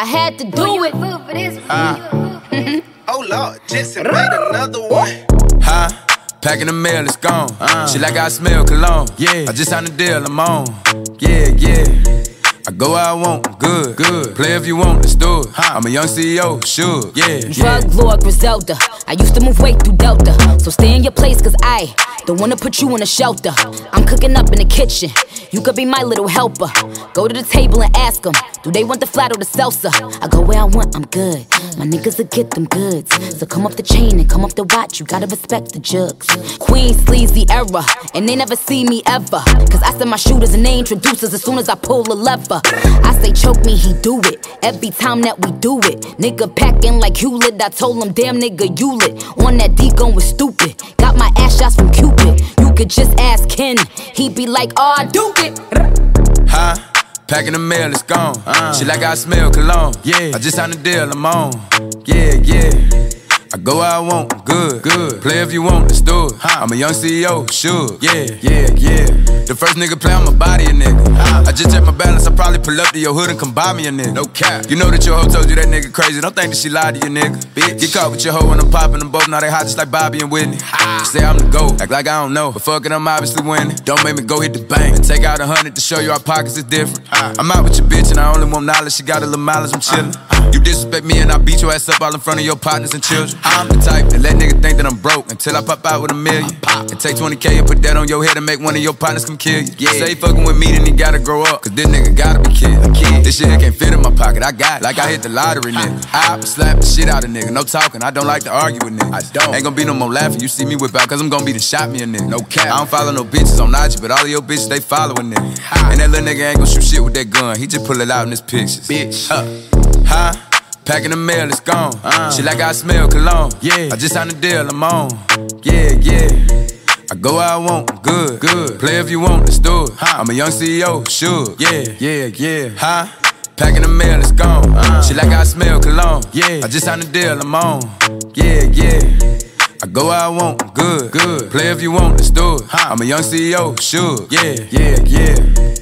I had to do it. Oh Lord, Jetson made another one. Huh? Packing the mail, it's gone. She like I smell cologne. Yeah. I just signed a deal, I'm on. Yeah, yeah. I go where I want, I'm good, good. Play if you want, let's do it. I'm a young CEO, sure, yeah. Drug lord Griselda, I used to move weight through Delta. So stay in your place, cause I don't wanna put you in a shelter. I'm cooking up in the kitchen, you could be my little helper. Go to the table and ask them, do they want the flat or the salsa? I go where I want, I'm good. My niggas will get them goods. So come off the chain and come off the watch, you gotta respect the jugs. Queen sleazy era, and they never see me ever. Cause I send my shooters and they introducers as soon as I pull a lever. I say choke me, he do it. Every time that we do it. Nigga packing like Hewlett, I told him damn nigga you lit. On that D gun was stupid. Got my ass shots from Cupid. You could just ask Ken, he be like, oh I do it. Huh? Packing the mail, it's gone. She like I smell cologne. Yeah. I just signed a deal, I'm on. Yeah, yeah. I go where I want, I'm good, good. Play if you want, let's do it. I'm a young CEO, sure. Yeah, yeah, yeah. The first nigga play, I'ma body a nigga. I just check my balance, I probably pull up to your hood and come buy me a nigga. No cap. You know that your hoe told you that nigga crazy. Don't think that she lied to you, nigga. Bitch. Get caught with your hoe when I'm popping them both. Now they hot just like Bobby and Whitney. Say I'm the GOAT, act like I don't know. But fuck it, I'm obviously winning. Don't make me go hit the bank and take out 100 to show you our pockets is different. I'm out with your bitch and I only want knowledge. She got a little mileage, I'm chillin'. You disrespect me and I beat your ass up all in front of your partners and children. I'm the type that let nigga think that I'm broke until I pop out with $1 million. And take 20K and put that on your head and make one of your partners come kill you. Yeah. Say fucking with me, then he gotta grow up, cause this nigga gotta be killed. This shit can't fit in my pocket, I got it, like I hit the lottery, nigga. I slap the shit out of nigga, no talking, I don't like to argue with niggas. I don't. Ain't gonna be no more laughing, you see me whip out, cause I'm gonna be the shot me a nigga. No cap. I don't follow no bitches on IG, but all of your bitches, they following nigga. And that little nigga ain't gonna shoot shit with that gun, he just pull it out in his pictures. Bitch. Huh? Packing the mail, it's gone. She like I smell cologne. Yeah. I just signed a deal, I'm on. Yeah, yeah. I go where I want, I'm good, good. Play if you want, let's do it. I'm a young CEO, sure. Yeah, yeah, yeah. Huh? Packing the mail, it's gone. She like I smell cologne. Yeah. I just signed a deal, I'm on. Yeah, yeah. I go where I want, I'm good, good. Play if you want, let's do it. I'm a young CEO, sure. Yeah, yeah, yeah.